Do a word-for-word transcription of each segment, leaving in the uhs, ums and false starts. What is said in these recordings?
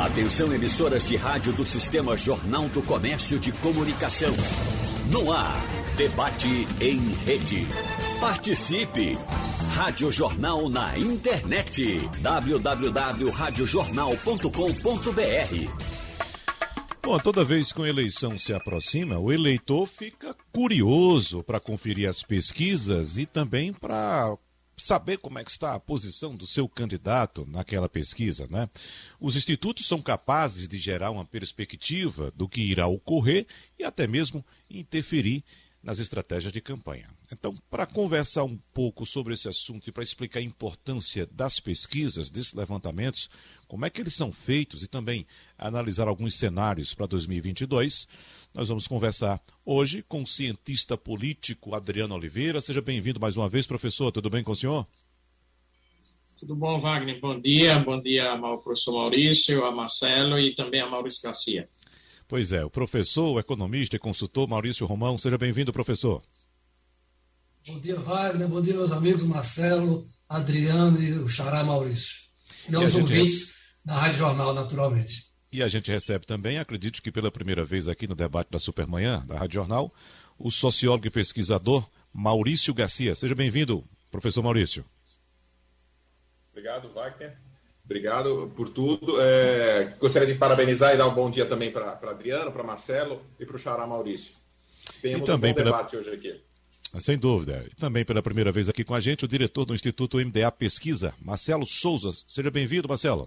Atenção, emissoras de rádio do Sistema Jornal do Comércio de Comunicação. No ar, debate em rede. Participe! Rádio Jornal na internet. w w w ponto rádio jornal ponto com ponto b r. Bom, toda vez que uma eleição se aproxima, o eleitor fica curioso para conferir as pesquisas e também para saber como é que está a posição do seu candidato naquela pesquisa, né? Os institutos são capazes de gerar uma perspectiva do que irá ocorrer e até mesmo interferir nas estratégias de campanha. Então, para conversar um pouco sobre esse assunto e para explicar a importância das pesquisas, desses levantamentos, como é que eles são feitos e também analisar alguns cenários para dois mil e vinte e dois, nós vamos conversar hoje com o cientista político Adriano Oliveira. Seja bem-vindo mais uma vez, professor. Tudo bem com o senhor? Tudo bom, Wagner? Bom dia. Bom dia ao professor Maurício, a Marcelo e também a Maurício Garcia. Pois é, o professor, o economista e consultor Maurício Romão. Seja bem-vindo, professor. Bom dia, Wagner. Bom dia, meus amigos Marcelo, Adriano e o xará Maurício. E aos ouvintes é... da Rádio Jornal, naturalmente. E a gente recebe também, acredito que pela primeira vez aqui no debate da Supermanhã, da Rádio Jornal, o sociólogo e pesquisador Maurício Garcia. Seja bem-vindo, professor Maurício. Obrigado, Wagner. Obrigado por tudo. É, gostaria de parabenizar e dar um bom dia também para Adriano, para Marcelo e para o xará Maurício. Temos um bom pela... debate hoje aqui. Sem dúvida. E também pela primeira vez aqui com a gente, o diretor do Instituto M D A Pesquisa, Marcelo Souza. Seja bem-vindo, Marcelo.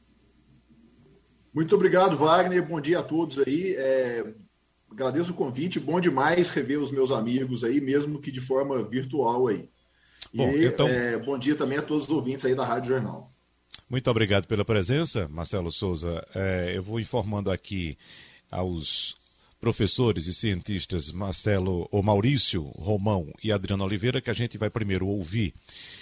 Muito obrigado, Wagner. Bom dia a todos aí. É... Agradeço o convite. Bom demais rever os meus amigos aí, mesmo que de forma virtual aí. Bom, e então... é... bom dia também a todos os ouvintes aí da Rádio Jornal. Muito obrigado pela presença, Marcelo Souza. É, eu vou informando aqui aos professores e cientistas Marcelo, ou Maurício Romão e Adriano Oliveira, que a gente vai primeiro ouvir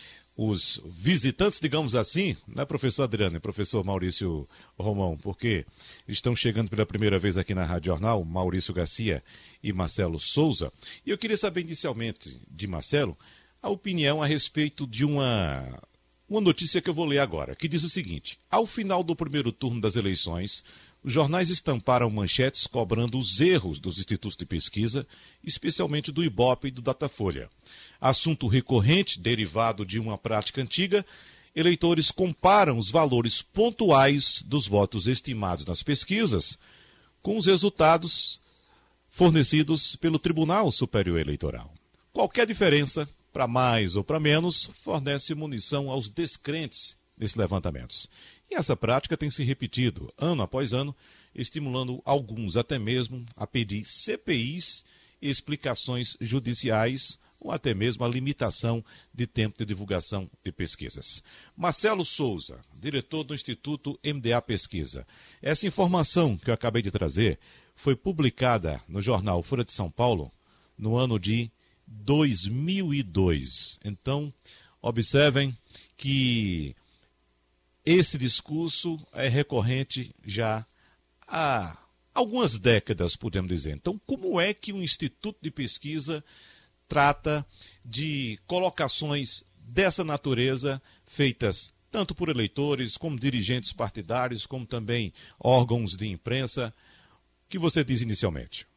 os visitantes, digamos assim, né, professor Adriano e professor Maurício Romão, porque estão chegando pela primeira vez aqui na Rádio Jornal, Maurício Garcia e Marcelo Souza. E eu queria saber inicialmente de Marcelo a opinião a respeito de uma... Uma notícia que eu vou ler agora, que diz o seguinte: ao final do primeiro turno das eleições, os jornais estamparam manchetes cobrando os erros dos institutos de pesquisa, especialmente do Ibope e do Datafolha. Assunto recorrente, derivado de uma prática antiga, eleitores comparam os valores pontuais dos votos estimados nas pesquisas com os resultados fornecidos pelo Tribunal Superior Eleitoral. Qualquer diferença, para mais ou para menos, fornece munição aos descrentes nesses levantamentos. E essa prática tem se repetido, ano após ano, estimulando alguns até mesmo a pedir C P Is e explicações judiciais ou até mesmo a limitação de tempo de divulgação de pesquisas. Marcelo Souza, diretor do Instituto M D A Pesquisa. Essa informação que eu acabei de trazer foi publicada no jornal Folha de São Paulo no ano de dois mil e dois. Então, observem que esse discurso é recorrente já há algumas décadas, podemos dizer. Então, como é que o Instituto de Pesquisa trata de colocações dessa natureza feitas tanto por eleitores, como dirigentes partidários, como também órgãos de imprensa? O que você diz inicialmente?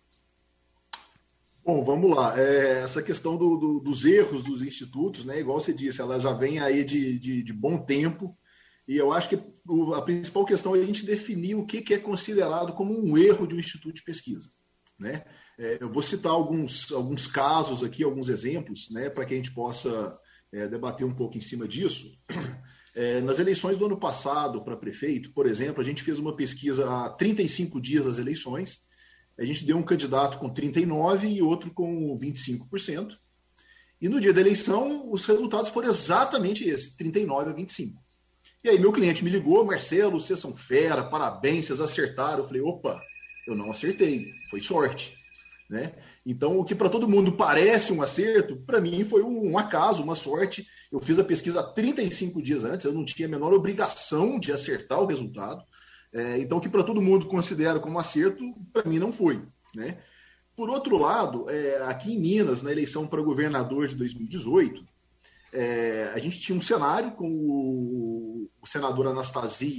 Bom, vamos lá. É, essa questão do, do, dos erros dos institutos, né, igual você disse, ela já vem aí de, de, de bom tempo, e eu acho que o, a principal questão é a gente definir o que, que é considerado como um erro de um instituto de pesquisa. Né? É, eu vou citar alguns, alguns casos aqui, alguns exemplos, né, para que a gente possa é, debater um pouco em cima disso. É, nas eleições do ano passado para prefeito, por exemplo, a gente fez uma pesquisa há trinta e cinco dias das eleições. A gente deu um candidato com trinta e nove por cento e outro com vinte e cinco por cento. E no dia da eleição, os resultados foram exatamente esses, trinta e nove a vinte e cinco. E aí meu cliente me ligou: Marcelo, vocês são fera, parabéns, vocês acertaram. Eu falei: opa, eu não acertei, foi sorte. Né? Então, o que para todo mundo parece um acerto, para mim foi um acaso, uma sorte. Eu fiz a pesquisa há trinta e cinco dias antes, eu não tinha a menor obrigação de acertar o resultado. É, então, o que para todo mundo considera como acerto, para mim não foi. Né? Por outro lado, é, aqui em Minas, na eleição para governador de dois mil e dezoito, é, a gente tinha um cenário com o, o senador Anastasia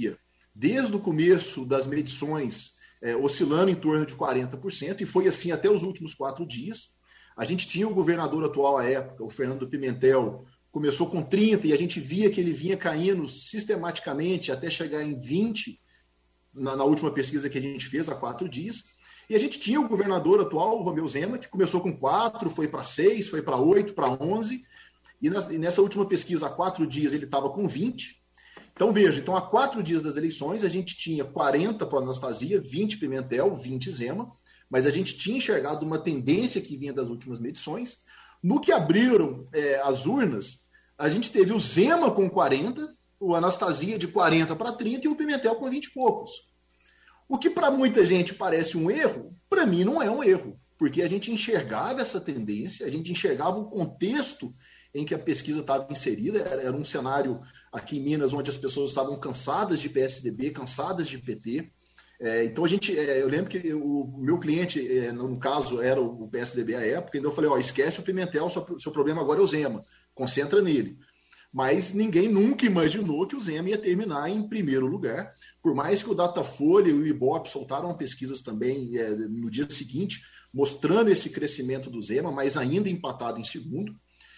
desde o começo das medições, é, oscilando em torno de quarenta por cento, e foi assim até os últimos quatro dias. A gente tinha o governador atual à época, o Fernando Pimentel, começou com trinta, e a gente via que ele vinha caindo sistematicamente até chegar em vinte, na, na última pesquisa que a gente fez há quatro dias. E a gente tinha o governador atual, o Romeu Zema, que começou com quatro, foi para seis, foi para oito, para onze, e, nas, e nessa última pesquisa, há quatro dias, ele estava com vinte. Então, veja, então, há quatro dias das eleições, a gente tinha quarenta para Anastasia, vinte Pimentel, vinte Zema, mas a gente tinha enxergado uma tendência que vinha das últimas medições. No que abriram é, as urnas, a gente teve o Zema com quarenta, o Anastasia de quarenta para trinta e o Pimentel com vinte e poucos. O que para muita gente parece um erro, para mim não é um erro, porque a gente enxergava essa tendência, a gente enxergava o contexto em que a pesquisa estava inserida, era, era um cenário aqui em Minas onde as pessoas estavam cansadas de P S D B, cansadas de P T. É, então a gente, é, eu lembro que o meu cliente, é, no caso, era o P S D B à época, então eu falei, ó, esquece o Pimentel, seu, seu problema agora é o Zema, concentra nele. Mas ninguém nunca imaginou que o Zema ia terminar em primeiro lugar, por mais que o Datafolha e o Ibope soltaram pesquisas também é, no dia seguinte, mostrando esse crescimento do Zema, mas ainda empatado em segundo.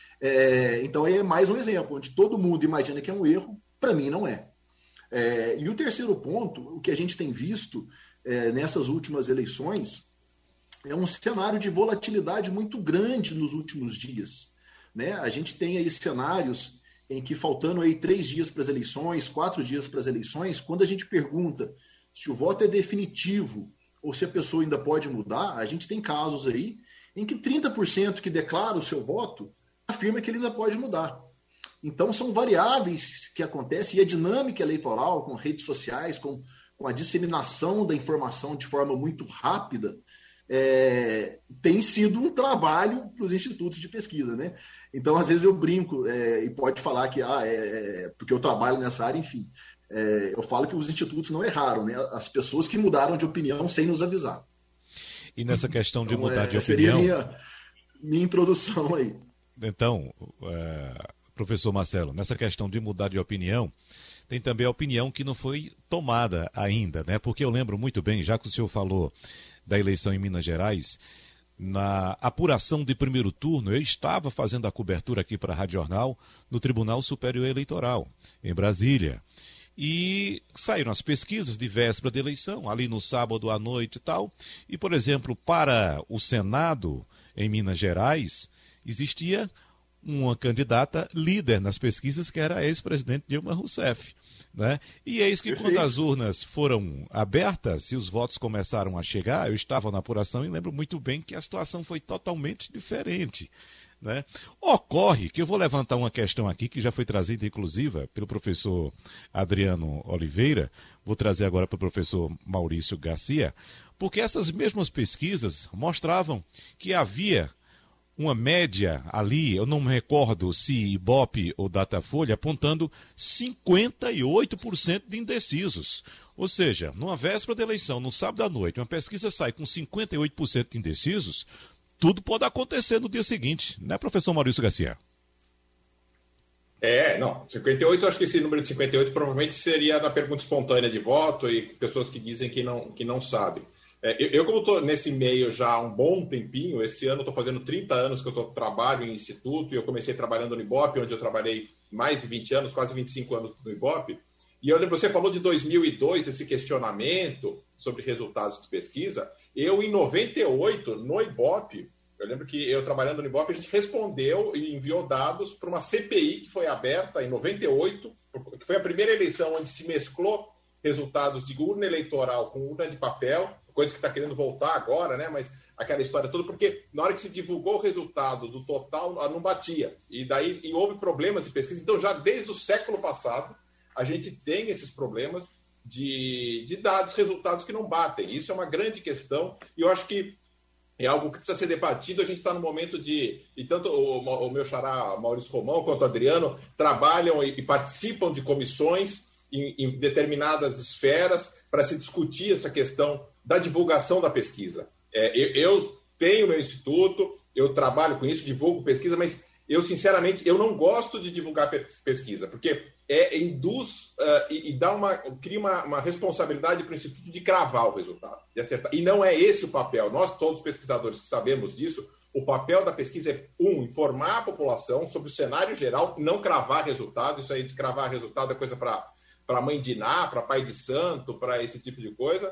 É, então é mais um exemplo, onde todo mundo imagina que é um erro, para mim não é. É. E o terceiro ponto, o que a gente tem visto é, nessas últimas eleições, é um cenário de volatilidade muito grande nos últimos dias. Né? A gente tem aí cenários em que, faltando aí três dias para as eleições, quatro dias para as eleições, quando a gente pergunta se o voto é definitivo ou se a pessoa ainda pode mudar, a gente tem casos aí em que trinta por cento que declara o seu voto afirma que ele ainda pode mudar. Então, são variáveis que acontecem, e a dinâmica eleitoral, com redes sociais, com, com a disseminação da informação de forma muito rápida, é, tem sido um trabalho para os institutos de pesquisa, né? Então, às vezes eu brinco, é, e pode falar que, ah, é, porque eu trabalho nessa área, enfim, é, eu falo que os institutos não erraram, né? As pessoas que mudaram de opinião sem nos avisar. E nessa questão de então, mudar é, de opinião... Seria a minha, minha introdução aí. Então, uh, professor Marcelo, nessa questão de mudar de opinião, tem também a opinião que não foi tomada ainda, né? Porque eu lembro muito bem, já que o senhor falou da eleição em Minas Gerais, na apuração de primeiro turno, eu estava fazendo a cobertura aqui para a Rádio Jornal no Tribunal Superior Eleitoral, em Brasília. E saíram as pesquisas de véspera de eleição, ali no sábado à noite e tal. E, por exemplo, para o Senado, em Minas Gerais, existia uma candidata líder nas pesquisas, que era a ex-presidente Dilma Rousseff. Né? E eis que Perfeito. Quando as urnas foram abertas e os votos começaram a chegar, eu estava na apuração e lembro muito bem que a situação foi totalmente diferente. Né? Ocorre que eu vou levantar uma questão aqui que já foi trazida, inclusive, pelo professor Adriano Oliveira, vou trazer agora para o professor Maurício Garcia, porque essas mesmas pesquisas mostravam que havia uma média ali, eu não me recordo se Ibope ou Datafolha, apontando cinquenta e oito por cento de indecisos. Ou seja, numa véspera da eleição, no sábado à noite, uma pesquisa sai com cinquenta e oito por cento de indecisos, tudo pode acontecer no dia seguinte, né, professor Maurício Garcia? É, não, cinquenta e oito, acho que esse número de cinquenta e oito provavelmente seria da pergunta espontânea de voto e pessoas que dizem que não, que não sabem. É, eu, eu, como estou nesse meio já há um bom tempinho, esse ano estou fazendo trinta anos que eu tô, trabalho em instituto, e eu comecei trabalhando no Ibope, onde eu trabalhei mais de vinte anos, quase vinte e cinco anos no Ibope. E eu lembro, você falou de dois mil e dois, esse questionamento sobre resultados de pesquisa. Eu, em noventa e oito, no Ibope, eu lembro que eu trabalhando no Ibope, a gente respondeu e enviou dados para uma C P I que foi aberta em noventa e oito, que foi a primeira eleição onde se mesclou resultados de urna eleitoral com urna de papel, coisa que está querendo voltar agora, né? Mas aquela história toda, porque na hora que se divulgou o resultado do total, não batia. E daí e houve problemas de pesquisa. Então, já desde o século passado, a gente tem esses problemas de, de dados, resultados que não batem. Isso é uma grande questão, e eu acho que é algo que precisa ser debatido. A gente está no momento de... E tanto o, o meu xará Maurício Romão quanto o Adriano trabalham e, e participam de comissões em, em determinadas esferas para se discutir essa questão da divulgação da pesquisa. É, eu, eu tenho meu instituto, eu trabalho com isso, divulgo pesquisa, mas eu, sinceramente, eu não gosto de divulgar pesquisa, porque é, induz uh, e, e dá uma, cria uma, uma responsabilidade para o Instituto de cravar o resultado, de acertar. E não é esse o papel. Nós, todos pesquisadores que sabemos disso, o papel da pesquisa é, um, informar a população sobre o cenário geral, não cravar resultado. Isso aí de cravar resultado é coisa para para mãe de Iná, para pai de santo, para esse tipo de coisa.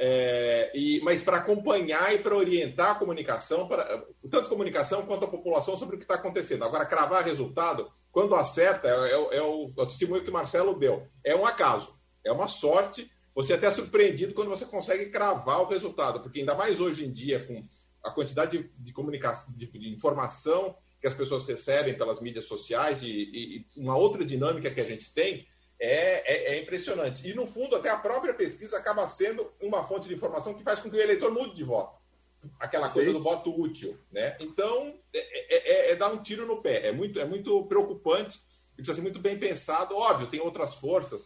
É, e, mas para acompanhar e para orientar a comunicação, pra, tanto a comunicação quanto a população sobre o que está acontecendo. Agora, cravar resultado, quando acerta, é, é, é, o, é o testemunho que o Marcelo deu. É um acaso, é uma sorte. Você é até surpreendido quando você consegue cravar o resultado, porque ainda mais hoje em dia, com a quantidade de, de comunicação, de, de informação que as pessoas recebem pelas mídias sociais e, e, e uma outra dinâmica que a gente tem, É, é, é impressionante. E, no fundo, até a própria pesquisa acaba sendo uma fonte de informação que faz com que o eleitor mude de voto. Aquela coisa Sim. do voto útil. Né? Então, é, é, é dar um tiro no pé. É muito, é muito preocupante e precisa ser muito bem pensado. Óbvio, tem outras forças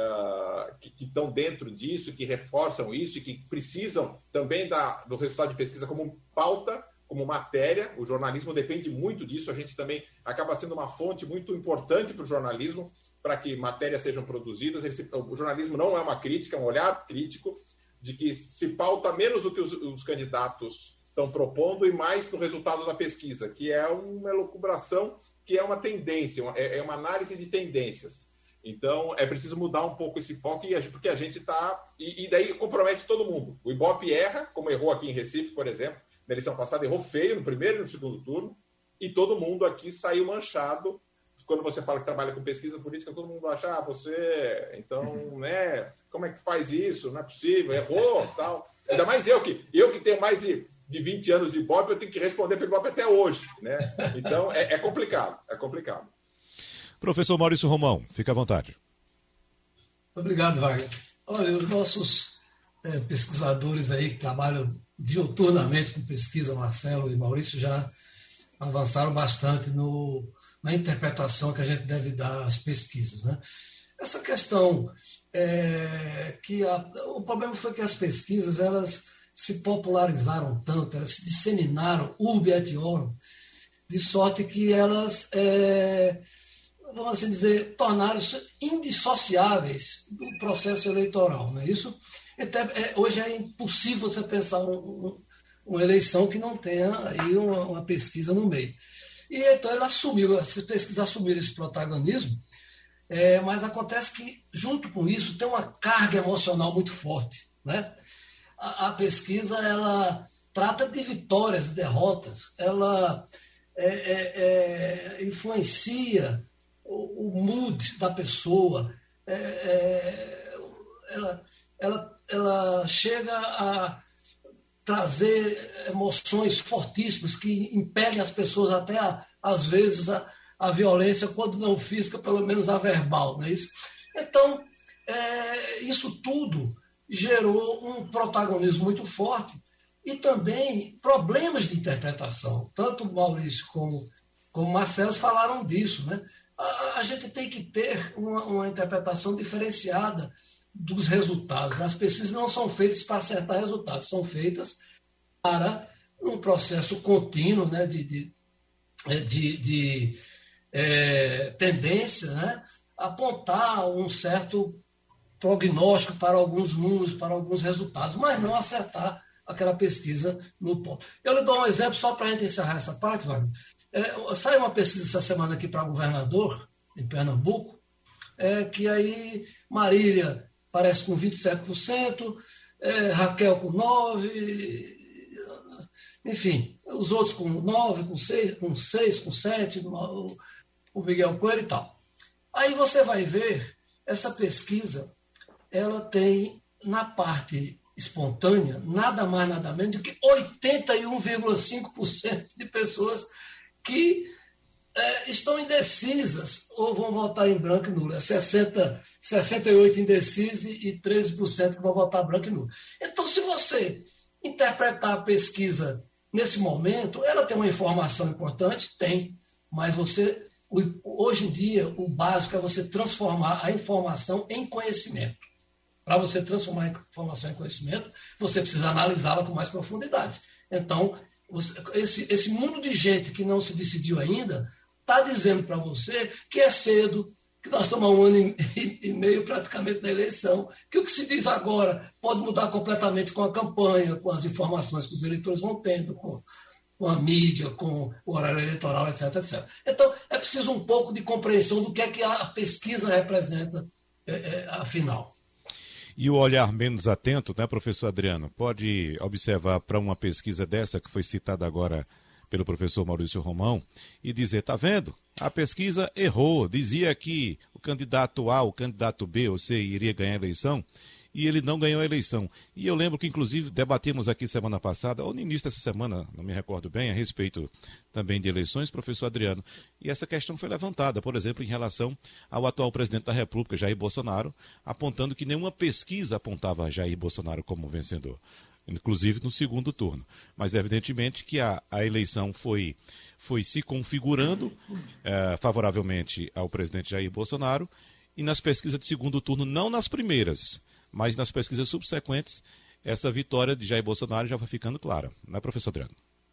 uh, que, que estão dentro disso, que reforçam isso e que precisam também da, do resultado de pesquisa como pauta, como matéria. O jornalismo depende muito disso. A gente também acaba sendo uma fonte muito importante para o jornalismo, para que matérias sejam produzidas. Esse, o jornalismo não é uma crítica, é um olhar crítico de que se pauta menos o que os, os candidatos estão propondo e mais no resultado da pesquisa, que é uma elucubração, que é uma tendência, é, é uma análise de tendências. Então, é preciso mudar um pouco esse foco, e, porque a gente está... E, e daí compromete todo mundo. O Ibope erra, como errou aqui em Recife, por exemplo, na eleição passada, errou feio no primeiro e no segundo turno, e todo mundo aqui saiu manchado. Quando você fala que trabalha com pesquisa política, todo mundo acha, ah, você, então, né, como é que faz isso? Não é possível, errou, tal. Ainda mais eu que, eu que tenho mais de, de vinte anos de Ibope, eu tenho que responder pelo Ibope até hoje, né? Então, é, é complicado, é complicado. Professor Maurício Romão, fica à vontade. Muito obrigado, Wagner. Olha, os nossos é, pesquisadores aí que trabalham diuturnamente com pesquisa, Marcelo e Maurício, já avançaram bastante no... na interpretação que a gente deve dar às pesquisas. Né? Essa questão, é, que a, o problema foi que as pesquisas elas se popularizaram tanto, elas se disseminaram urbi et orbi, de sorte que elas, é, vamos assim dizer, tornaram-se indissociáveis do processo eleitoral. Não é isso? Até, é, hoje é impossível você pensar um, um, uma eleição que não tenha aí uma, uma pesquisa no meio. E então ele assumiu, essas pesquisas assumiram esse protagonismo, é, mas acontece que, junto com isso, tem uma carga emocional muito forte. Né? A, a pesquisa ela trata de vitórias e derrotas, ela é, é, é, influencia o, o mood da pessoa, é, é, ela, ela, ela chega a trazer emoções fortíssimas que impelem as pessoas até, a, às vezes, a, a violência, quando não física, pelo menos a verbal. Não é isso? Então, é, isso tudo gerou um protagonismo muito forte e também problemas de interpretação. Tanto o Maurício como, como o Marcelo falaram disso. Né? A, a gente tem que ter uma, uma interpretação diferenciada dos resultados. As pesquisas não são feitas para acertar resultados, são feitas para um processo contínuo, né, de, de, de, de é, tendência, né, apontar um certo prognóstico para alguns números, para alguns resultados, mas não acertar aquela pesquisa no ponto. Eu lhe dou um exemplo só para a gente encerrar essa parte, Wagner. É, saiu uma pesquisa essa semana aqui para governador, em Pernambuco, é, que aí Marília parece com vinte e sete por cento, é, Raquel com nove por cento, enfim, os outros com nove por cento, com seis por cento, com seis por cento, o Miguel Coelho e tal. Aí você vai ver, essa pesquisa, ela tem, na parte espontânea, nada mais, nada menos do que oitenta e um vírgula cinco por cento de pessoas que É, estão indecisas ou vão votar em branco e nulo. É sessenta, sessenta e oito indecisos e treze por cento que vão votar branco e nulo. Então, se você interpretar a pesquisa nesse momento, ela tem uma informação importante? Tem. Mas você, hoje em dia, o básico é você transformar a informação em conhecimento. Para você transformar a informação em conhecimento, você precisa analisá-la com mais profundidade. Então, você, esse, esse mundo de gente que não se decidiu ainda, está dizendo para você que é cedo, que nós estamos há um ano e meio praticamente da eleição, que o que se diz agora pode mudar completamente com a campanha, com as informações que os eleitores vão tendo, com, com a mídia, com o horário eleitoral, etc, etcétera. Então, é preciso um pouco de compreensão do que é que a pesquisa representa, é, é, afinal. E o olhar menos atento, né, professor Adriano, pode observar para uma pesquisa dessa que foi citada agora pelo professor Maurício Romão e dizer, tá vendo? A pesquisa errou, dizia que o candidato A, o candidato B ou C iria ganhar a eleição e ele não ganhou a eleição. E eu lembro que, inclusive, debatemos aqui semana passada, ou no início dessa semana, não me recordo bem, a respeito também de eleições, professor Adriano, e essa questão foi levantada, por exemplo, em relação ao atual presidente da República, Jair Bolsonaro, apontando que nenhuma pesquisa apontava Jair Bolsonaro como vencedor, inclusive no segundo turno. Mas, evidentemente, que a, a eleição foi, foi se configurando eh, favoravelmente ao presidente Jair Bolsonaro, e nas pesquisas de segundo turno, não nas primeiras, mas nas pesquisas subsequentes, essa vitória de Jair Bolsonaro já vai ficando clara. Não é, professor Adriano?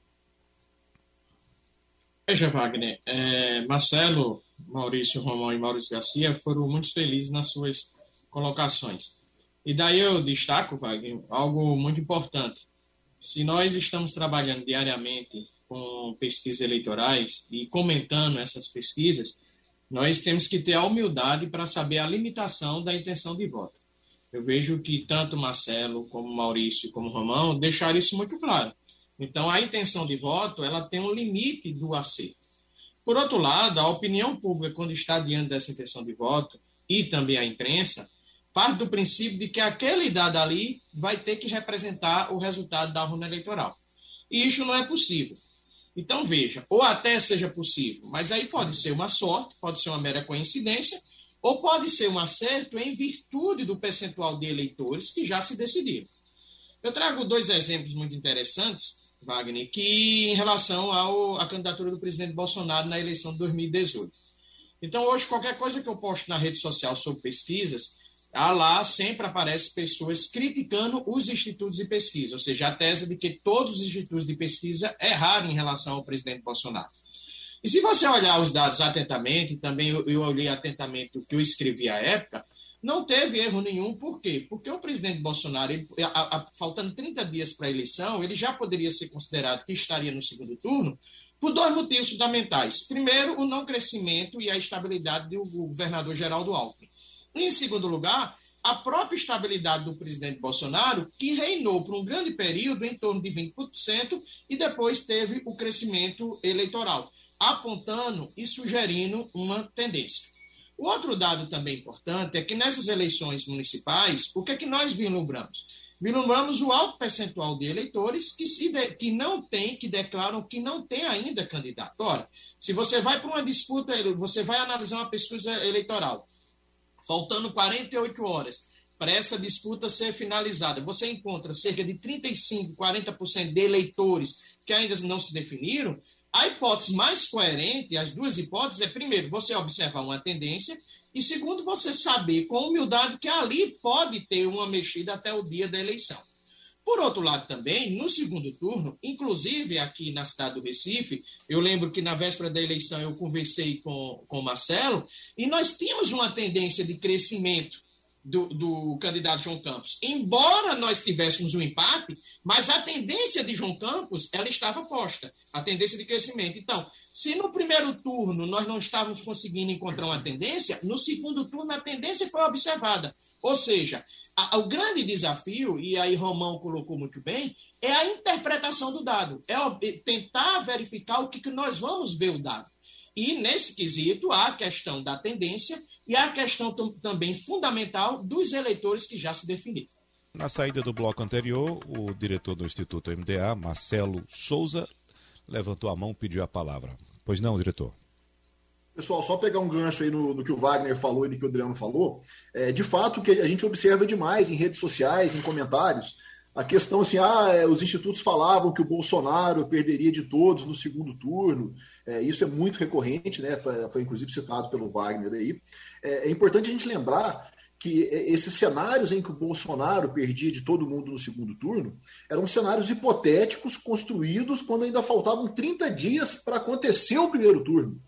Veja, Wagner, é, Marcelo, Maurício Romão e Maurício Garcia foram muito felizes nas suas colocações. E daí eu destaco, Wagner, algo muito importante. Se nós estamos trabalhando diariamente com pesquisas eleitorais e comentando essas pesquisas, nós temos que ter a humildade para saber a limitação da intenção de voto. Eu vejo que tanto Marcelo, como Maurício, como Romão deixaram isso muito claro. Então, a intenção de voto ela tem um limite do acerto. Por outro lado, a opinião pública, quando está diante dessa intenção de voto, e também a imprensa, parte do princípio de que aquele dado ali vai ter que representar o resultado da urna eleitoral. E isso não é possível. Então, veja, ou até seja possível, mas aí pode ser uma sorte, pode ser uma mera coincidência, ou pode ser um acerto em virtude do percentual de eleitores que já se decidiram. Eu trago dois exemplos muito interessantes, Wagner, que em relação ao, à candidatura do presidente Bolsonaro na eleição de dois mil e dezoito. Então, hoje, qualquer coisa que eu posto na rede social sobre pesquisas, lá sempre aparecem pessoas criticando os institutos de pesquisa, ou seja, a tese de que todos os institutos de pesquisa erraram em relação ao presidente Bolsonaro. E se você olhar os dados atentamente, também eu, eu olhei atentamente o que eu escrevi à época, não teve erro nenhum. Por quê? Porque o presidente Bolsonaro, ele, a, a, faltando trinta dias para a eleição, ele já poderia ser considerado que estaria no segundo turno por dois motivos fundamentais. Primeiro, o não crescimento e a estabilidade do governador Geraldo Alckmin. E, em segundo lugar, a própria estabilidade do presidente Bolsonaro, que reinou por um grande período, em torno de vinte por cento, e depois teve o crescimento eleitoral, apontando e sugerindo uma tendência. O outro dado também importante é que nessas eleições municipais, o que é que nós vislumbramos? Vislumbramos o alto percentual de eleitores que, se de, que não tem, que declaram que não tem ainda candidato. Ora, se você vai para uma disputa, você vai analisar uma pesquisa eleitoral, faltando quarenta e oito horas para essa disputa ser finalizada, você encontra cerca de trinta e cinco, quarenta por cento de eleitores que ainda não se definiram. A hipótese mais coerente, as duas hipóteses, é, primeiro, você observar uma tendência e, segundo, você saber com humildade que ali pode ter uma mexida até o dia da eleição. Por outro lado também, no segundo turno, inclusive aqui na cidade do Recife, eu lembro que na véspera da eleição eu conversei com, com o Marcelo e nós tínhamos uma tendência de crescimento Do, do candidato João Campos. Embora nós tivéssemos um empate, mas a tendência de João Campos, ela estava posta, a tendência de crescimento. Então, se no primeiro turno nós não estávamos conseguindo encontrar uma tendência, no segundo turno a tendência foi observada. Ou seja, a, o grande desafio, e aí Romão colocou muito bem, é a interpretação do dado, é tentar verificar o que, que nós vamos ver o dado. E, nesse quesito, há a questão da tendência e há a questão t- também fundamental dos eleitores que já se definiram. Na saída do bloco anterior, o diretor do Instituto M D A, Marcelo Souza, levantou a mão e pediu a palavra. Pois não, diretor? Pessoal, só pegar um gancho aí no, no que o Wagner falou e no que o Adriano falou. É, de fato, que a gente observa demais em redes sociais, em comentários, a questão assim, ah, os institutos falavam que o Bolsonaro perderia de todos no segundo turno. É, isso é muito recorrente, né? Foi, foi inclusive citado pelo Wagner aí. É, é importante a gente lembrar que esses cenários em que o Bolsonaro perdia de todo mundo no segundo turno eram cenários hipotéticos construídos quando ainda faltavam trinta dias para acontecer o primeiro turno.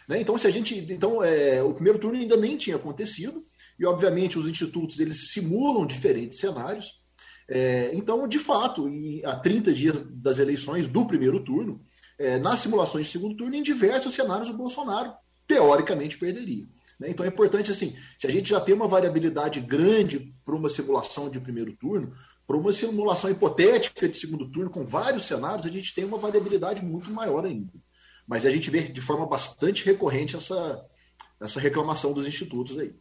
Né? Então, se a gente, então é, o primeiro turno ainda nem tinha acontecido, e obviamente os institutos eles simulam diferentes cenários. É, então, de fato, em, há trinta dias das eleições do primeiro turno, é, nas simulações de segundo turno, em diversos cenários o Bolsonaro teoricamente perderia. Né? Então é importante, assim, se a gente já tem uma variabilidade grande para uma simulação de primeiro turno, para uma simulação hipotética de segundo turno com vários cenários, a gente tem uma variabilidade muito maior ainda. Mas a gente vê de forma bastante recorrente essa, essa reclamação dos institutos aí.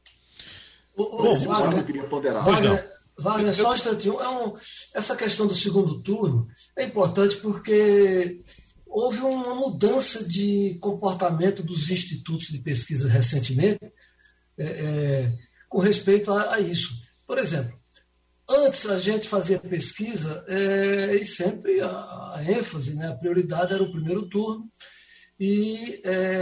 Bom, Esse Wagner, eu queria ponderar. Wagner, Wagner, só um instantinho. É um, essa questão do segundo turno é importante porque houve uma mudança de comportamento dos institutos de pesquisa recentemente é, é, com respeito a, a isso. Por exemplo, antes a gente fazia pesquisa é, e sempre a, a ênfase, né, a prioridade era o primeiro turno e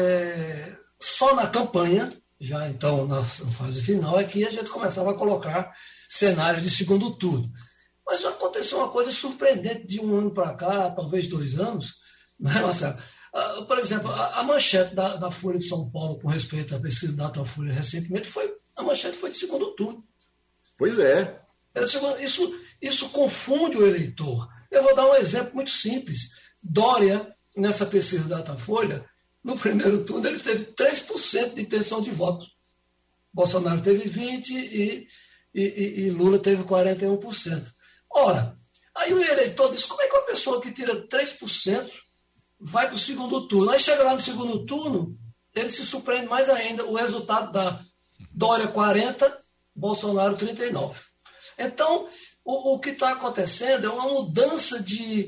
é, só na campanha, já então na fase final, é que a gente começava a colocar cenários de segundo turno. Mas aconteceu uma coisa surpreendente de um ano para cá, talvez dois anos, né, Marcelo? Por exemplo, a, a manchete da, da Folha de São Paulo com respeito à pesquisa da Datafolha recentemente, foi, a manchete foi de segundo turno. Pois é. Isso, isso confunde o eleitor. Eu vou dar um exemplo muito simples. Dória, nessa pesquisa da Datafolha, no primeiro turno ele teve três por cento de intenção de voto. Bolsonaro teve vinte por cento e, e, e Lula teve quarenta e um por cento. Ora, aí o eleitor diz, como é que uma pessoa que tira três por cento vai para o segundo turno? Aí chega lá no segundo turno, ele se surpreende mais ainda. O resultado dá Dória quarenta, Bolsonaro trinta e nove. Então, o, o que está acontecendo é uma mudança de,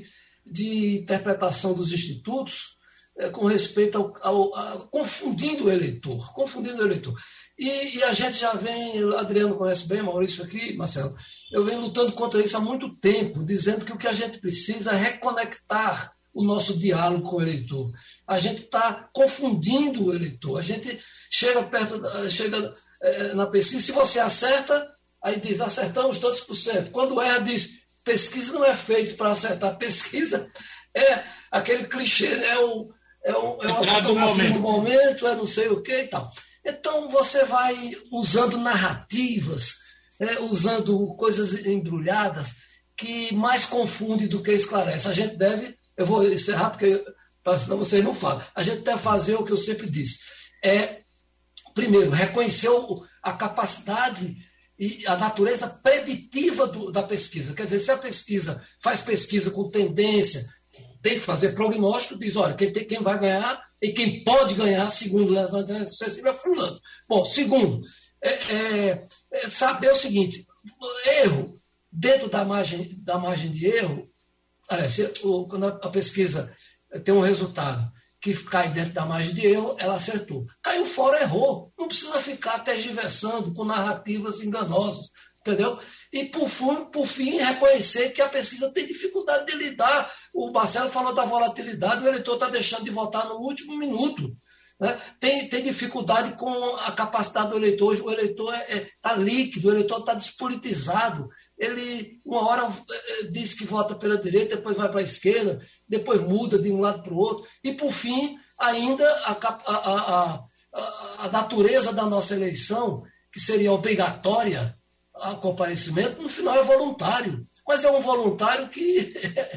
de interpretação dos institutos é, com respeito ao, ao a, confundindo o eleitor, confundindo o eleitor. E, e a gente já vem, o Adriano conhece bem, Maurício aqui, Marcelo, eu venho lutando contra isso há muito tempo, dizendo que o que a gente precisa é reconectar o nosso diálogo com o eleitor. A gente está confundindo o eleitor. A gente chega perto, chega é, na pesquisa, se você acerta, aí diz, acertamos todos por cento. Quando erra, diz, pesquisa não é feito para acertar. Pesquisa é aquele clichê, é, o, é, o, é uma fotografia do momento, é não sei o que e tal. Então, você vai usando narrativas, é, usando coisas embrulhadas que mais confunde do que esclarece. A gente deve, eu vou encerrar porque senão vocês não falam, a gente deve fazer o que eu sempre disse. É, primeiro, reconhecer a capacidade e a natureza preditiva do, da pesquisa. Quer dizer, se a pesquisa faz pesquisa com tendência, tem que fazer prognóstico, diz, olha, quem, tem, quem vai ganhar e quem pode ganhar, segundo o levantamento sucessivo, é fulano. Bom, segundo, é, é, é saber o seguinte, erro dentro da margem, da margem de erro, aliás, se, o, quando a, a pesquisa tem um resultado que cai dentro da margem de erro, ela acertou. Caiu fora, errou. Não precisa ficar tergiversando com narrativas enganosas, entendeu? E, por fim, por fim, reconhecer que a pesquisa tem dificuldade de lidar. O Marcelo falou da volatilidade, o eleitor está deixando de votar no último minuto. Né? Tem, tem dificuldade com a capacidade do eleitor. Hoje o eleitor está é, é, líquido, o eleitor está despolitizado. Ele, uma hora, diz que vota pela direita, depois vai para a esquerda, depois muda de um lado para o outro. E, por fim, ainda a, a, a, a natureza da nossa eleição, que seria obrigatória a comparecimento, no final é voluntário. Mas é um voluntário que...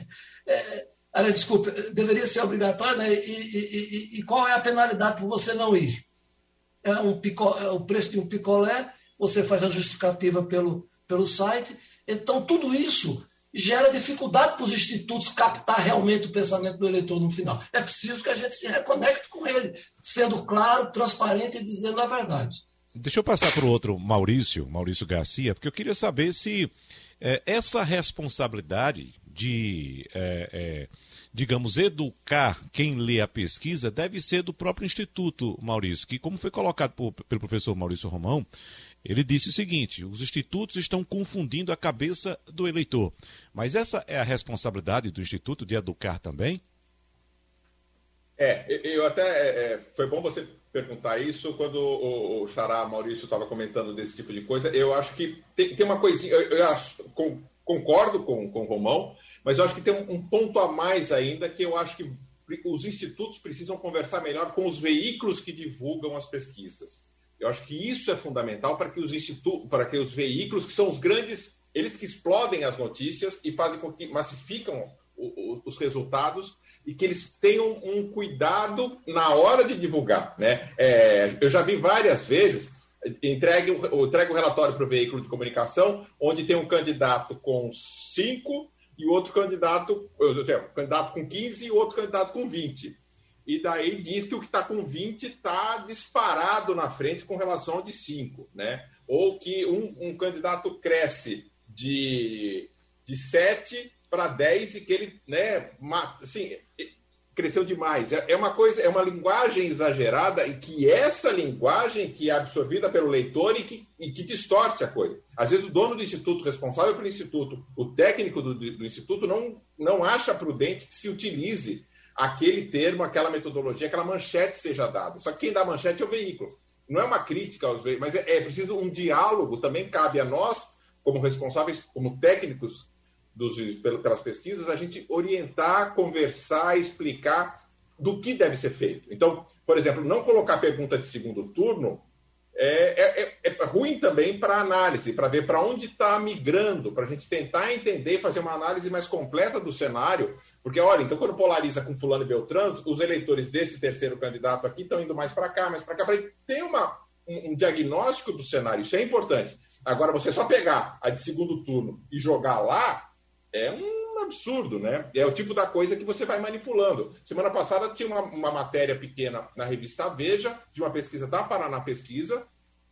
é, é, desculpa, deveria ser obrigatório, né? E, e, e, e qual é a penalidade por você não ir? É, um pico, é o preço de um picolé, você faz a justificativa pelo, pelo site. Então, tudo isso gera dificuldade para os institutos captar realmente o pensamento do eleitor no final. É preciso que a gente se reconecte com ele, sendo claro, transparente e dizendo a verdade. Deixa eu passar para o outro Maurício, Maurício Garcia, porque eu queria saber se é, essa responsabilidade de, é, é, digamos, educar quem lê a pesquisa deve ser do próprio Instituto, Maurício, que, como foi colocado por, pelo professor Maurício Romão, ele disse o seguinte, os institutos estão confundindo a cabeça do eleitor. Mas essa é a responsabilidade do Instituto de educar também? É, eu até, é, foi bom você perguntar isso quando o, o Xará Maurício estava comentando desse tipo de coisa. Eu acho que tem, tem uma coisinha, eu, eu acho, com, concordo com, com o Romão, mas eu acho que tem um, um ponto a mais ainda que eu acho que os institutos precisam conversar melhor com os veículos que divulgam as pesquisas. Eu acho que isso é fundamental para que os institutos, para que os veículos, que são os grandes, eles que explodem as notícias e fazem com que massificam o, o, os resultados, e que eles tenham um cuidado na hora de divulgar, né? É, eu já vi várias vezes, entregue, entregue o relatório para o veículo de comunicação, onde tem um candidato com cinco e outro candidato, um candidato com quinze e outro candidato com vinte. E daí diz que o que está com vinte está disparado na frente com relação ao de cinco, né? Ou que um, um candidato cresce de, de sete para dez e que ele, né, assim, cresceu demais. É uma coisa, é uma linguagem exagerada e que essa linguagem que é absorvida pelo leitor e que, e que distorce a coisa. Às vezes o dono do instituto, responsável pelo instituto, o técnico do, do instituto não, não acha prudente que se utilize aquele termo, aquela metodologia, aquela manchete seja dada. Só que quem dá manchete é o veículo. Não é uma crítica aos veículos, mas é, é preciso um diálogo, também cabe a nós, como responsáveis, como técnicos dos, pelas pesquisas, a gente orientar, conversar, explicar do que deve ser feito. Então, por exemplo, não colocar pergunta de segundo turno é, é, é ruim também para a análise, para ver para onde está migrando, para a gente tentar entender e fazer uma análise mais completa do cenário. Porque, olha, então quando polariza com fulano e beltrano, os eleitores desse terceiro candidato aqui estão indo mais para cá, mais para cá, para ter uma, um, um diagnóstico do cenário. Isso é importante. Agora, você só pegar a de segundo turno e jogar lá é um absurdo, né? É o tipo da coisa que você vai manipulando. Semana passada tinha uma, uma matéria pequena na revista Veja, de uma pesquisa da Paraná Pesquisa,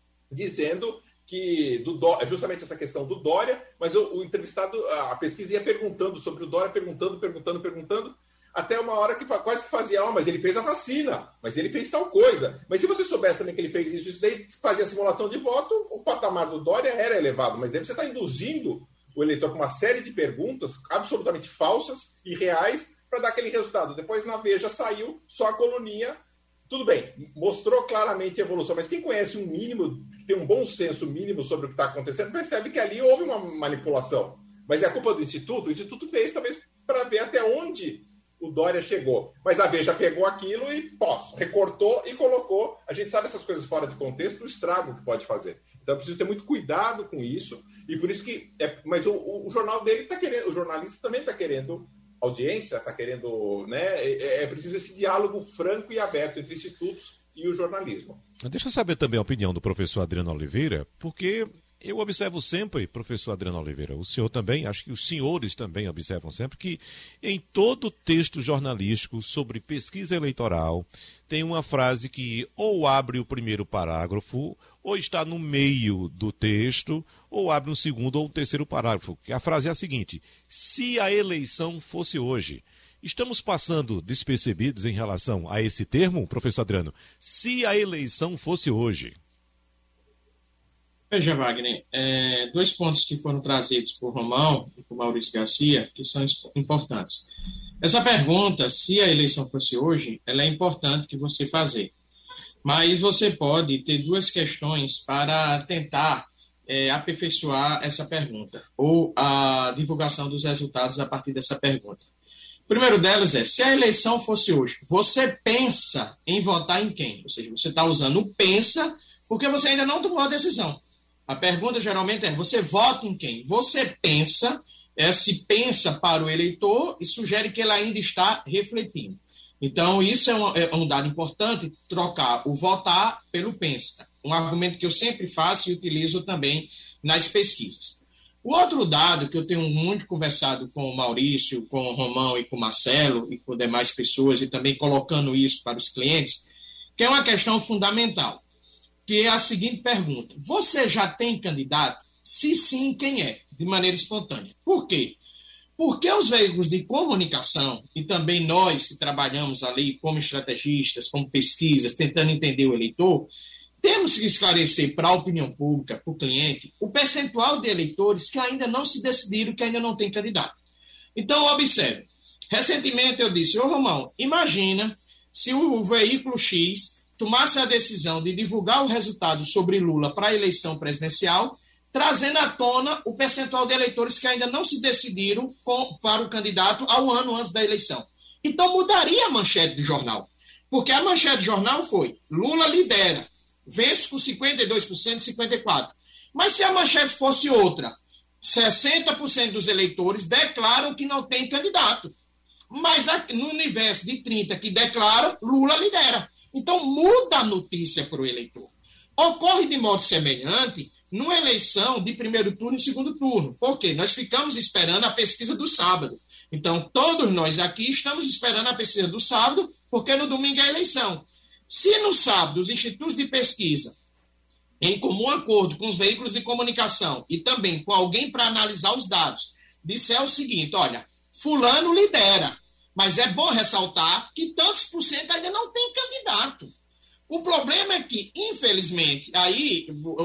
dizendo que do Dória, justamente essa questão do Dória, mas o, o entrevistado, a pesquisa ia perguntando sobre o Dória, perguntando, perguntando, perguntando, até uma hora que quase que fazia, ah, mas ele fez a vacina, mas ele fez tal coisa. Mas se você soubesse também que ele fez isso, isso daí fazia simulação de voto, o patamar do Dória era elevado, mas aí você está induzindo o eleitor com uma série de perguntas absolutamente falsas e reais para dar aquele resultado. Depois na Veja saiu só a coluninha. Tudo bem, mostrou claramente a evolução, mas quem conhece um mínimo, tem um bom senso mínimo sobre o que está acontecendo, percebe que ali houve uma manipulação. Mas é a culpa do Instituto? O Instituto fez talvez para ver até onde o Dória chegou. Mas a Veja pegou aquilo e pô, recortou e colocou. A gente sabe essas coisas fora de contexto, o estrago que pode fazer. Então é preciso ter muito cuidado com isso, e por isso que. É, mas o, o, o jornal dele está querendo, o jornalista também está querendo audiência, está querendo, né? É, é preciso esse diálogo franco e aberto entre institutos e o jornalismo. Deixa eu saber também a opinião do professor Adriano Oliveira, porque eu observo sempre, professor Adriano Oliveira, o senhor também, acho que os senhores também observam sempre, que em todo texto jornalístico sobre pesquisa eleitoral tem uma frase que ou abre o primeiro parágrafo, ou está no meio do texto, ou abre um segundo ou um terceiro parágrafo. A frase é a seguinte: se a eleição fosse hoje. Estamos passando despercebidos em relação a esse termo, professor Adriano? Se a eleição fosse hoje. Veja, Wagner, é, dois pontos que foram trazidos por Romão e por Maurício Garcia, que são importantes. Essa pergunta, se a eleição fosse hoje, ela é importante que você fazer. Mas você pode ter duas questões para tentar é, aperfeiçoar essa pergunta, ou a divulgação dos resultados a partir dessa pergunta. O primeiro delas é, se a eleição fosse hoje, você pensa em votar em quem? Ou seja, você está usando o pensa porque você ainda não tomou a decisão. A pergunta geralmente é, você vota em quem? Você pensa, é, se pensa para o eleitor e sugere que ele ainda está refletindo. Então, isso é um, é um dado importante, trocar o votar pelo pensa. Um argumento que eu sempre faço e utilizo também nas pesquisas. O outro dado que eu tenho muito conversado com o Maurício, com o Romão e com o Marcelo e com demais pessoas, e também colocando isso para os clientes, que é uma questão fundamental, que é a seguinte pergunta: você já tem candidato? Se sim, quem é? De maneira espontânea. Por quê? Porque os veículos de comunicação, e também nós que trabalhamos ali como estrategistas, como pesquisas, tentando entender o eleitor, temos que esclarecer para a opinião pública, para o cliente, o percentual de eleitores que ainda não se decidiram, que ainda não tem candidato. Então, observe. Recentemente eu disse, ô Romão, imagina se o veículo X tomasse a decisão de divulgar o resultado sobre Lula para a eleição presidencial, trazendo à tona o percentual de eleitores que ainda não se decidiram com, para o candidato há um ano antes da eleição. Então mudaria a manchete do jornal. Porque a manchete do jornal foi: Lula lidera, vence com cinquenta e dois por cento, cinquenta e quatro por cento. Mas se a manchete fosse outra, sessenta por cento dos eleitores declaram que não tem candidato. Mas no universo de trinta por cento que declaram, Lula lidera. Então muda a notícia para o eleitor. Ocorre de modo semelhante numa eleição de primeiro turno e segundo turno. Por quê? Nós ficamos esperando a pesquisa do sábado. Então, todos nós aqui estamos esperando a pesquisa do sábado, porque no domingo é eleição. Se no sábado os institutos de pesquisa, em comum acordo com os veículos de comunicação e também com alguém para analisar os dados, disser o seguinte: olha, fulano lidera, mas é bom ressaltar que tantos por cento ainda não tem candidato. O problema é que, infelizmente, aí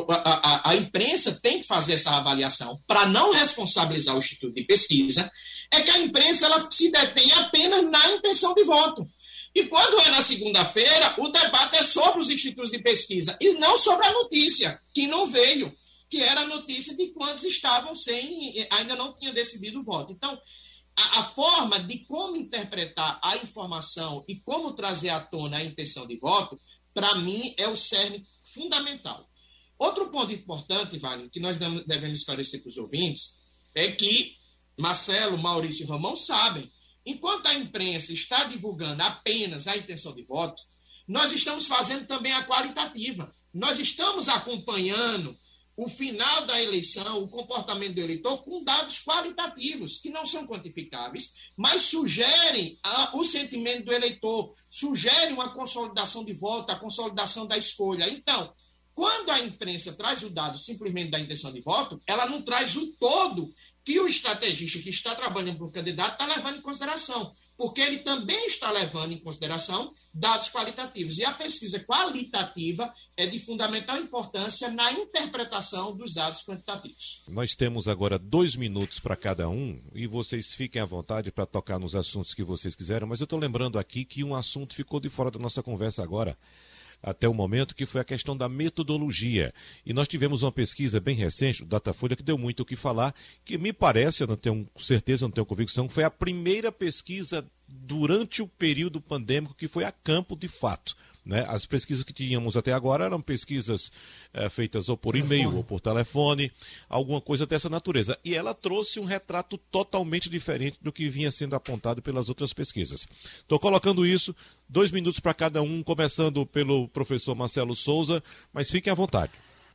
a, a, a imprensa tem que fazer essa avaliação para não responsabilizar o Instituto de Pesquisa, é que a imprensa ela se detém apenas na intenção de voto. E quando é na segunda-feira, o debate é sobre os institutos de pesquisa e não sobre a notícia, que não veio, que era a notícia de quantos estavam sem, ainda não tinham decidido o voto. Então, a, a forma de como interpretar a informação e como trazer à tona a intenção de voto, para mim, é o cerne fundamental. Outro ponto importante, Wagner, que nós devemos esclarecer para os ouvintes, é que Marcelo, Maurício e Romão sabem, enquanto a imprensa está divulgando apenas a intenção de voto, nós estamos fazendo também a qualitativa. Nós estamos acompanhando o final da eleição, o comportamento do eleitor, com dados qualitativos, que não são quantificáveis, mas sugerem a, o sentimento do eleitor, sugerem uma consolidação de voto, a consolidação da escolha. Então, quando a imprensa traz o dado simplesmente da intenção de voto, ela não traz o todo que o estrategista que está trabalhando para o candidato está levando em consideração, porque ele também está levando em consideração dados qualitativos. E a pesquisa qualitativa é de fundamental importância na interpretação dos dados quantitativos. Nós temos agora dois minutos para cada um e vocês fiquem à vontade para tocar nos assuntos que vocês quiserem, mas eu estou lembrando aqui que um assunto ficou de fora da nossa conversa agora, até o momento, que foi a questão da metodologia. E nós tivemos uma pesquisa bem recente, o Datafolha, que deu muito o que falar, que me parece, eu não tenho certeza, não tenho convicção, foi a primeira pesquisa durante o período pandêmico que foi a campo de fato. Né? As pesquisas que tínhamos até agora eram pesquisas é, feitas ou por e-mail telefone. ou por telefone, alguma coisa dessa natureza. E ela trouxe um retrato totalmente diferente do que vinha sendo apontado pelas outras pesquisas. Estou colocando isso, dois minutos para cada um, começando pelo professor Marcelo Souza, mas fiquem à vontade.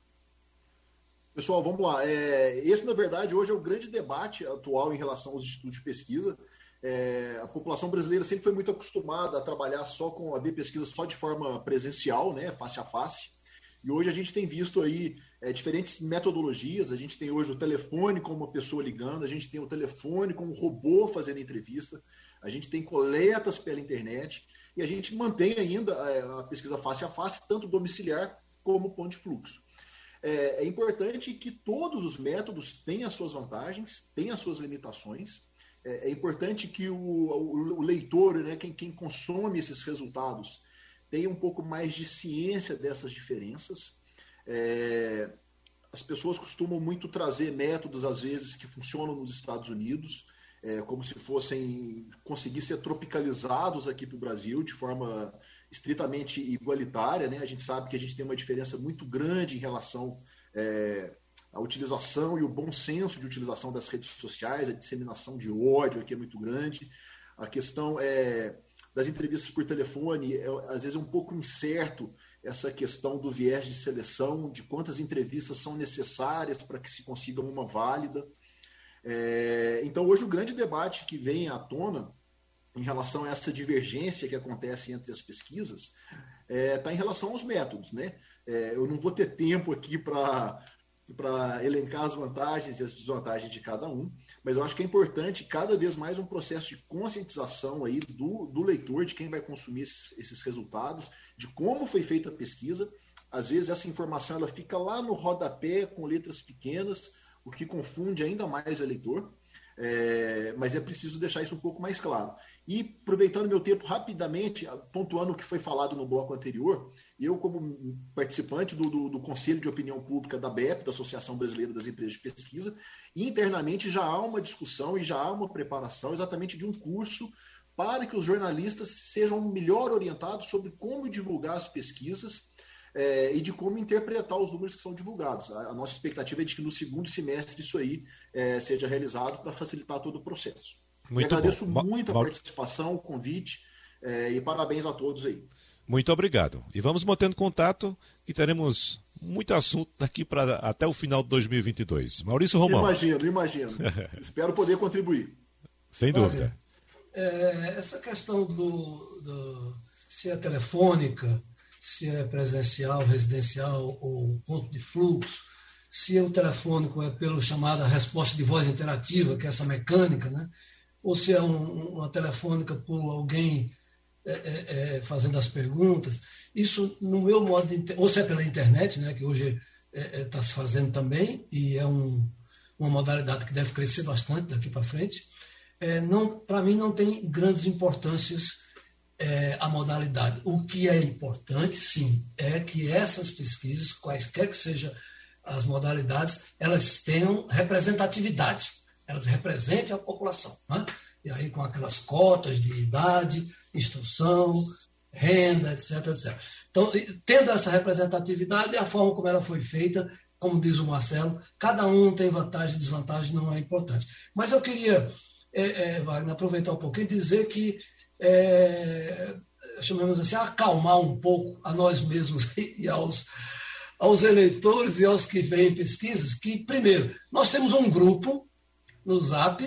Pessoal, vamos lá. É, esse, na verdade, hoje é o grande debate atual em relação aos institutos de pesquisa. É, a população brasileira sempre foi muito acostumada a trabalhar só com a ver pesquisa só de forma presencial, né, face a face. E hoje a gente tem visto aí é, diferentes metodologias. A gente tem hoje o telefone com uma pessoa ligando, a gente tem o telefone com um robô fazendo entrevista, a gente tem coletas pela internet e a gente mantém ainda a, a pesquisa face a face, tanto domiciliar como ponto de fluxo. É, é importante que todos os métodos tenham as suas vantagens, tenham as suas limitações. É importante que o, o, o leitor, né, quem, quem consome esses resultados, tenha um pouco mais de ciência dessas diferenças. É, as pessoas costumam muito trazer métodos, às vezes, que funcionam nos Estados Unidos, é, como se fossem conseguir ser tropicalizados aqui para o Brasil de forma estritamente igualitária. Né? A gente sabe que a gente tem uma diferença muito grande em relação é, a utilização e o bom senso de utilização das redes sociais, a disseminação de ódio aqui é muito grande. A questão é, das entrevistas por telefone, é, às vezes é um pouco incerto essa questão do viés de seleção, de quantas entrevistas são necessárias para que se consiga uma válida. É, então, hoje o grande debate que vem à tona em relação a essa divergência que acontece entre as pesquisas está é, em relação aos métodos. Né? É, eu não vou ter tempo aqui para... para elencar as vantagens e as desvantagens de cada um, mas eu acho que é importante cada vez mais um processo de conscientização aí do, do leitor, de quem vai consumir esses, esses resultados, de como foi feita a pesquisa. Às vezes essa informação ela fica lá no rodapé com letras pequenas, o que confunde ainda mais o eleitor, é, mas é preciso deixar isso um pouco mais claro. E, aproveitando meu tempo rapidamente, pontuando o que foi falado no bloco anterior, eu, como participante do, do, do Conselho de Opinião Pública da B E P, da Associação Brasileira das Empresas de Pesquisa, internamente já há uma discussão e já há uma preparação exatamente de um curso para que os jornalistas sejam melhor orientados sobre como divulgar as pesquisas é, e de como interpretar os números que são divulgados. A, a nossa expectativa é de que no segundo semestre isso aí é, seja realizado para facilitar todo o processo. Muito e agradeço bom. muito a Maur... participação, o convite é, e parabéns a todos aí. Muito obrigado. E vamos mantendo contato, que teremos muito assunto daqui para até o final de dois mil e vinte e dois. Maurício Romão. Imagino, imagino. Espero poder contribuir. Sem dúvida. É, essa questão do, do se é telefônica, se é presencial, residencial ou ponto de fluxo, se é o telefônico é pelo chamada resposta de voz interativa, que é essa mecânica, né? Ou se é um, uma telefônica por alguém é, é, é, fazendo as perguntas. Isso, no meu modo de... Ou se é pela internet, né, que hoje está é, é, se fazendo também, e é um, uma modalidade que deve crescer bastante daqui para frente. É, para mim, não tem grandes importâncias é, a modalidade. O que é importante, sim, é que essas pesquisas, quaisquer que sejam as modalidades, elas tenham representatividade. Elas representem a população, né? E aí com aquelas cotas de idade, instrução, renda, etc, etcétera. Então, tendo essa representatividade, a forma como ela foi feita, como diz o Marcelo, cada um tem vantagem e desvantagem, não é importante. Mas eu queria, é, é, Wagner, aproveitar um pouquinho e dizer que, é, chamamos assim, acalmar um pouco a nós mesmos e aos, aos eleitores e aos que veem pesquisas, que, primeiro, nós temos um grupo no Zap,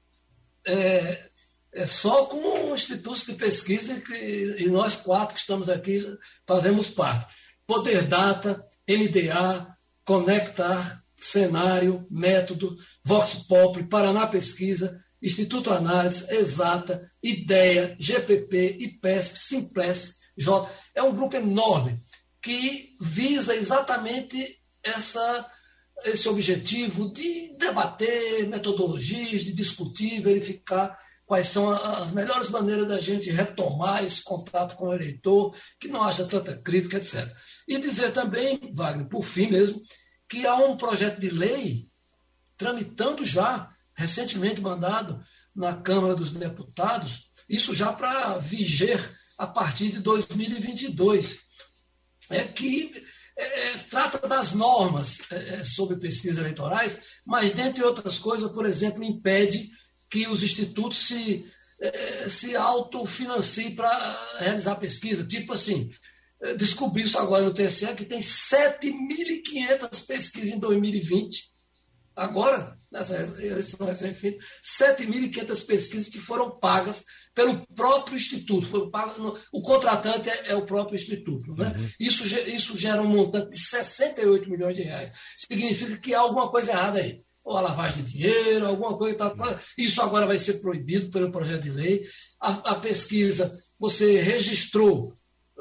é, é só com institutos de pesquisa que, e nós quatro que estamos aqui fazemos parte. Poder Data, M D A, Conectar, Cenário, Método, Vox Populi, Paraná Pesquisa, Instituto Análise, Exata, IDEA, G P P, IPESP, Simplesse, J. É um grupo enorme que visa exatamente essa... esse objetivo de debater metodologias, de discutir, verificar quais são as melhores maneiras da gente retomar esse contato com o eleitor, que não acha tanta crítica, etcétera. E dizer também, Wagner, por fim mesmo, que há um projeto de lei tramitando já, recentemente mandado na Câmara dos Deputados, isso já para viger a partir de dois mil e vinte e dois, é que É, trata das normas é, sobre pesquisas eleitorais, mas, dentre outras coisas, por exemplo, impede que os institutos se, é, se autofinanciem para realizar pesquisa. Tipo assim, descobri isso agora no T S E, que tem sete mil e quinhentas pesquisas em dois mil e vinte. Agora, nessa eleição recente, sete mil e quinhentas pesquisas que foram pagas pelo próprio Instituto. Foi pago, o contratante é, é o próprio Instituto. Né? Uhum. Isso, isso gera um montante de sessenta e oito milhões de reais. Significa que há alguma coisa errada aí. Ou a lavagem de dinheiro, alguma coisa. Tal, tal. Isso agora vai ser proibido pelo projeto de lei. A, a pesquisa, você registrou,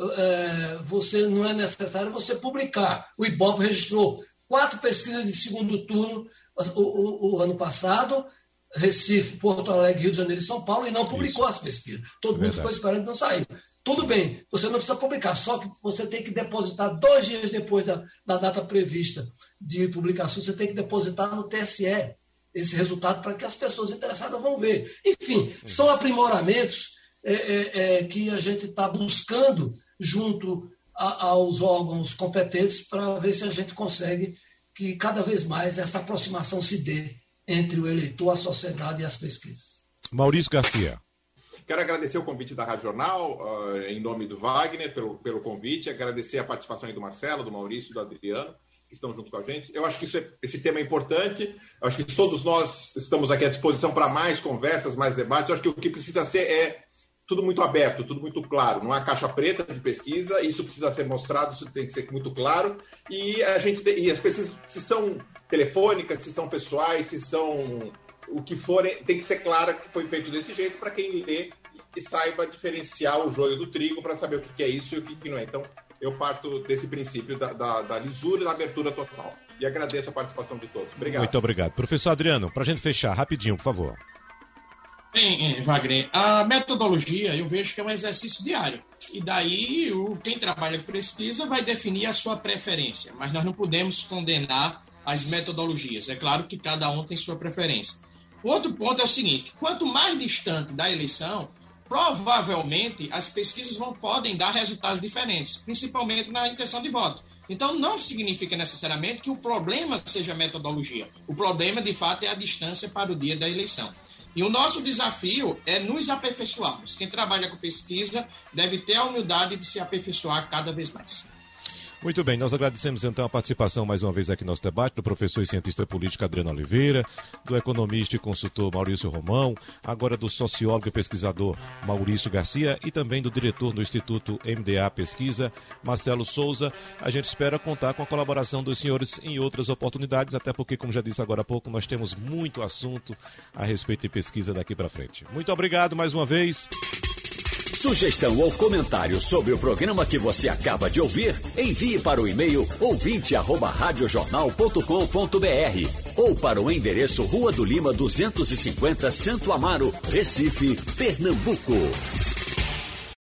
é, você não é necessário você publicar. O Ibope registrou quatro pesquisas de segundo turno o, o, o ano passado, Recife, Porto Alegre, Rio de Janeiro e São Paulo, e não publicou Isso. as pesquisas. Todo é mundo ficou esperando e não saiu. Tudo bem, você não precisa publicar, só que você tem que depositar dois dias depois da, da data prevista de publicação, você tem que depositar no T S E esse resultado para que as pessoas interessadas vão ver. Enfim, são aprimoramentos é, é, é, que a gente está buscando junto a, aos órgãos competentes para ver se a gente consegue que cada vez mais essa aproximação se dê entre o eleitor, a sociedade e as pesquisas. Maurício Garcia. Quero agradecer o convite da Rádio Jornal, uh, em nome do Wagner, pelo, pelo convite, agradecer a participação aí do Marcelo, do Maurício e do Adriano, que estão junto com a gente. Eu acho que isso é, esse tema é importante, eu acho que todos nós estamos aqui à disposição para mais conversas, mais debates. Eu acho que o que precisa ser é tudo muito aberto, tudo muito claro. Não há caixa preta de pesquisa, isso precisa ser mostrado, isso tem que ser muito claro. E, a gente, e as pesquisas, se são telefônicas, se são pessoais, se são o que for, tem que ser claro que foi feito desse jeito para quem lê e saiba diferenciar o joio do trigo para saber o que é isso e o que não é. Então, eu parto desse princípio da, da, da lisura e da abertura total. E agradeço a participação de todos. Obrigado. Muito obrigado. Professor Adriano, para a gente fechar, rapidinho, por favor. Bem, Wagner, a metodologia eu vejo que é um exercício diário. E daí, o, quem trabalha com pesquisa vai definir a sua preferência. Mas nós não podemos condenar as metodologias. É claro que cada um tem sua preferência. O outro ponto é o seguinte: quanto mais distante da eleição, provavelmente as pesquisas vão, podem dar resultados diferentes, principalmente na intenção de voto. Então, não significa necessariamente que o problema seja a metodologia. O problema, de fato, é a distância para o dia da eleição. E o nosso desafio é nos aperfeiçoarmos. Quem trabalha com pesquisa deve ter a humildade de se aperfeiçoar cada vez mais. Muito bem, nós agradecemos então a participação mais uma vez aqui no nosso debate do professor e cientista político Adriano Oliveira, do economista e consultor Maurício Romão, agora do sociólogo e pesquisador Maurício Garcia e também do diretor do Instituto M D A Pesquisa, Marcelo Souza. A gente espera contar com a colaboração dos senhores em outras oportunidades, até porque, como já disse agora há pouco, nós temos muito assunto a respeito de pesquisa daqui para frente. Muito obrigado mais uma vez. Sugestão ou comentário sobre o programa que você acaba de ouvir, envie para o e-mail ouvinte arroba radiojornal ponto com ponto br ou para o endereço Rua do Lima duzentos e cinquenta, Santo Amaro, Recife, Pernambuco.